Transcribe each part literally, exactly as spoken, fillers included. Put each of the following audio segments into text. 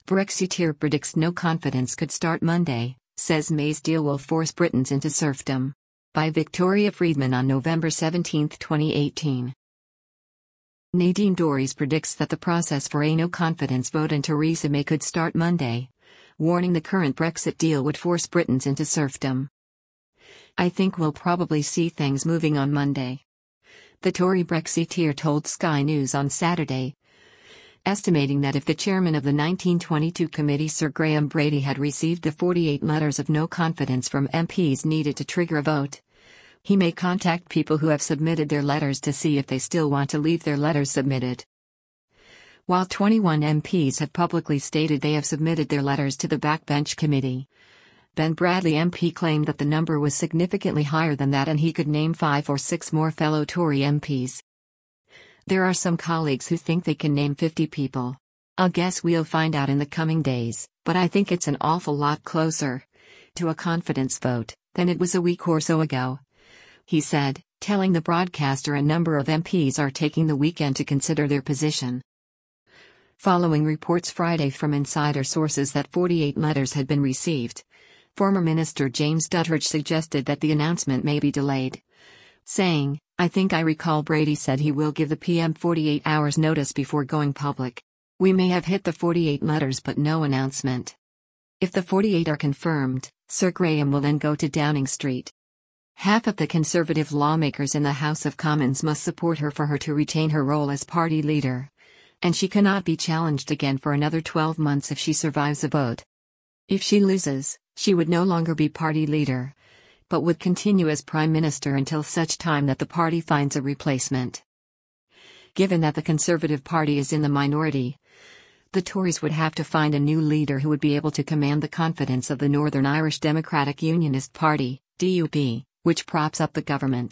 Brexiteer predicts no confidence could start Monday, says May's deal will force Britons into serfdom. By Victoria Friedman on November seventeenth, twenty eighteen. Nadine Dorries predicts that the process for a no-confidence vote in Theresa May could start Monday, warning the current Brexit deal would force Britons into serfdom. I think we'll probably see things moving on Monday, the Tory Brexiteer told Sky News on Saturday, estimating that if the chairman of the nineteen twenty-two committee Sir Graham Brady had received the forty-eight letters of no confidence from M Ps needed to trigger a vote, he may contact people who have submitted their letters to see if they still want to leave their letters submitted. While twenty-one M Ps have publicly stated they have submitted their letters to the Backbench Committee, Ben Bradley M P claimed that the number was significantly higher than that and he could name five or six more fellow Tory M Ps. There are some colleagues who think they can name fifty people. I'll guess we'll find out in the coming days, but I think it's an awful lot closer to a confidence vote than it was a week or so ago, he said, telling the broadcaster a number of M Ps are taking the weekend to consider their position. Following reports Friday from insider sources that forty-eight letters had been received, former Minister James Duttridge suggested that the announcement may be delayed, saying, "I think I recall Brady said he will give the P M forty-eight hours notice before going public. We may have hit the forty-eight letters but no announcement. If the forty-eight are confirmed, Sir Graham will then go to Downing Street. Half of the Conservative lawmakers in the House of Commons must support her for her to retain her role as party leader, and she cannot be challenged again for another twelve months if she survives a vote. If she loses, she would no longer be party leader, but would continue as Prime Minister until such time that the party finds a replacement. Given that the Conservative Party is in the minority, the Tories would have to find a new leader who would be able to command the confidence of the Northern Irish Democratic Unionist Party, D U P, which props up the government."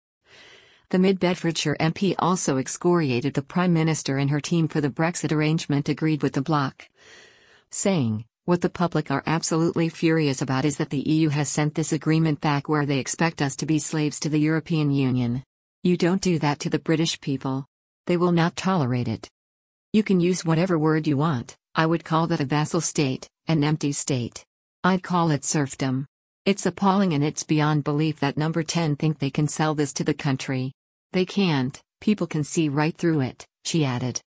The Mid-Bedfordshire M P also excoriated the Prime Minister and her team for the Brexit arrangement agreed with the bloc, saying, "What the public are absolutely furious about is that the E U has sent this agreement back where they expect us to be slaves to the European Union. You don't do that to the British people. They will not tolerate it. You can use whatever word you want, I would call that a vassal state, an empty state. I'd call it serfdom. It's appalling and it's beyond belief that Number ten think they can sell this to the country. They can't, people can see right through it," she added.